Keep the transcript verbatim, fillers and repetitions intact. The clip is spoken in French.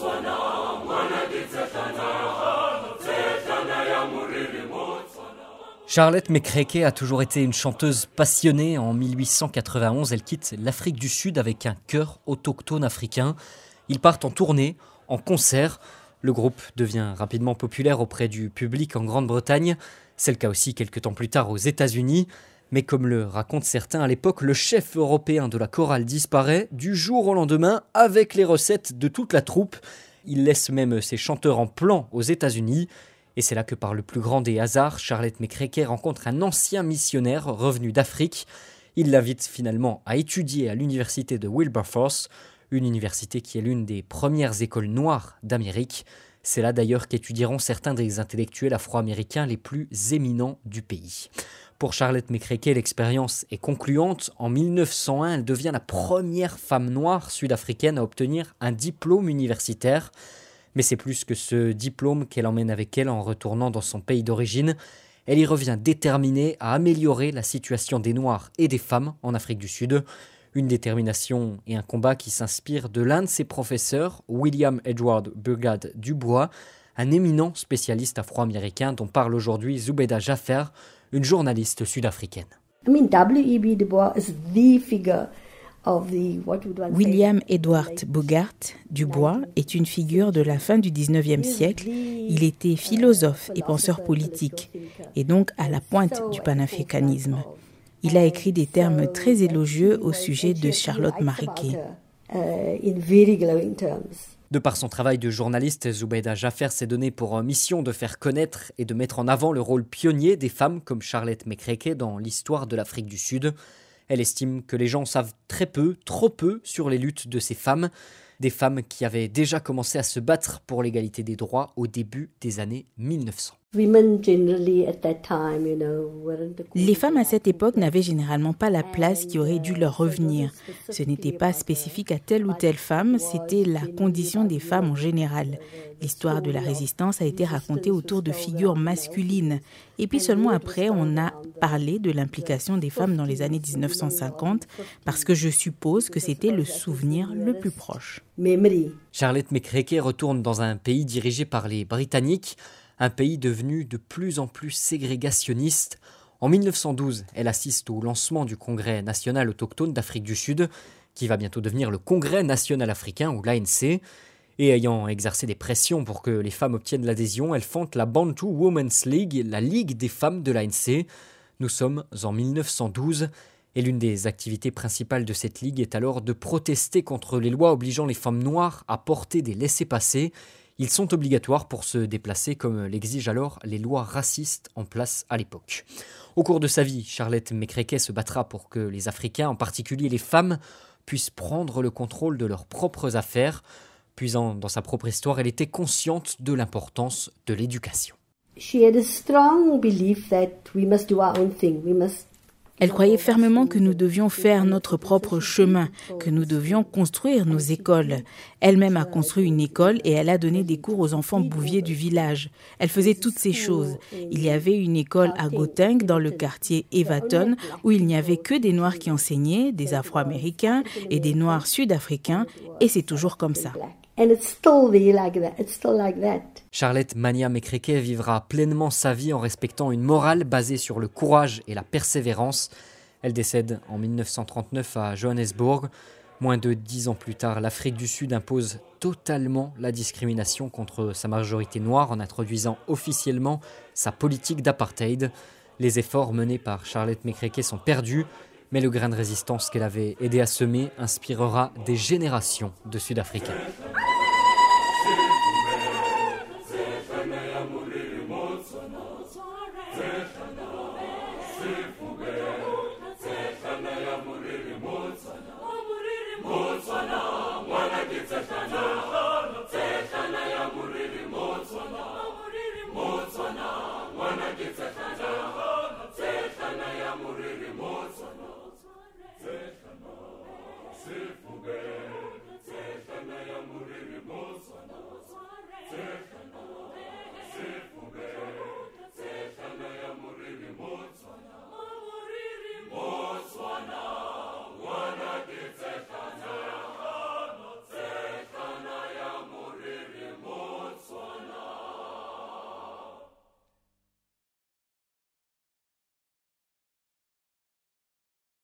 Charlotte McCrae a toujours été une chanteuse passionnée. En mille huit cent quatre-vingt-onze, elle quitte l'Afrique du Sud avec un chœur autochtone africain. Ils partent en tournée, en concert. Le groupe devient rapidement populaire auprès du public en Grande-Bretagne. C'est le cas aussi quelques temps plus tard aux États-Unis. Mais comme le racontent certains à l'époque, le chef européen de la chorale disparaît du jour au lendemain avec les recettes de toute la troupe. Il laisse même ses chanteurs en plan aux États-Unis. Et c'est là que par le plus grand des hasards, Charlotte McCrae rencontre un ancien missionnaire revenu d'Afrique. Il l'invite finalement à étudier à l'université de Wilberforce, une université qui est l'une des premières écoles noires d'Amérique. C'est là d'ailleurs qu'étudieront certains des intellectuels afro-américains les plus éminents du pays. Pour Charlotte McCrae, l'expérience est concluante. En mille neuf cent un, elle devient la première femme noire sud-africaine à obtenir un diplôme universitaire. Mais c'est plus que ce diplôme qu'elle emmène avec elle en retournant dans son pays d'origine. Elle y revient déterminée à améliorer la situation des Noirs et des femmes en Afrique du Sud. Une détermination et un combat qui s'inspirent de l'un de ses professeurs, William Edward Burgard Dubois, un éminent spécialiste afro-américain dont parle aujourd'hui Zubeida Jaffer, une journaliste sud-africaine. I mean, W E B Du Bois is the figure. William Edward Bogart Dubois est une figure de la fin du dix-neuvième siècle. Il était philosophe et penseur politique, et donc à la pointe du panafricanisme. Il a écrit des termes très élogieux au sujet de Charlotte McCrae. De par son travail de journaliste, Zubeida Jaffer s'est donné pour mission de faire connaître et de mettre en avant le rôle pionnier des femmes comme Charlotte McCrae dans l'histoire de l'Afrique du Sud. Elle estime que les gens savent très peu, trop peu, sur les luttes de ces femmes. Des femmes qui avaient déjà commencé à se battre pour l'égalité des droits au début des années mille neuf cents. Les femmes à cette époque n'avaient généralement pas la place qui aurait dû leur revenir. Ce n'était pas spécifique à telle ou telle femme, c'était la condition des femmes en général. L'histoire de la résistance a été racontée autour de figures masculines. Et puis seulement après, on a parlé de l'implication des femmes dans les années dix-neuf cent cinquante, parce que je suppose que c'était le souvenir le plus proche. Charlotte McCrae retourne dans un pays dirigé par les Britanniques, un pays devenu de plus en plus ségrégationniste. En mille neuf cent douze, elle assiste au lancement du Congrès national autochtone d'Afrique du Sud, qui va bientôt devenir le Congrès national africain, ou l'A N C. Et ayant exercé des pressions pour que les femmes obtiennent l'adhésion, elle fonde la Bantu Women's League, la Ligue des femmes de l'A N C. Nous sommes en mille neuf cent douze, et l'une des activités principales de cette ligue est alors de protester contre les lois obligeant les femmes noires à porter des laissez-passer. Ils sont obligatoires pour se déplacer comme l'exigent alors les lois racistes en place à l'époque. Au cours de sa vie, Charlotte McCrae se battra pour que les Africains, en particulier les femmes, puissent prendre le contrôle de leurs propres affaires. Puisant dans sa propre histoire, elle était consciente de l'importance de l'éducation. She had a strong belief that we must do our own thing. We must Elle croyait fermement que nous devions faire notre propre chemin, que nous devions construire nos écoles. Elle-même a construit une école et elle a donné des cours aux enfants bouviers du village. Elle faisait toutes ces choses. Il y avait une école à Gauteng, dans le quartier Evaton, où il n'y avait que des Noirs qui enseignaient, des Afro-Américains et des Noirs sud-africains, et c'est toujours comme ça. And it's still there like that. It's still like that. Charlotte Mania McCrae vivra pleinement sa vie en respectant une morale basée sur le courage et la persévérance. Elle décède en mille neuf cent trente-neuf à Johannesburg. Moins de dix ans plus tard, l'Afrique du Sud impose totalement la discrimination contre sa majorité noire en introduisant officiellement sa politique d'apartheid. Les efforts menés par Charlotte McCrae sont perdus, mais le grain de résistance qu'elle avait aidé à semer inspirera des générations de Sud-Africains.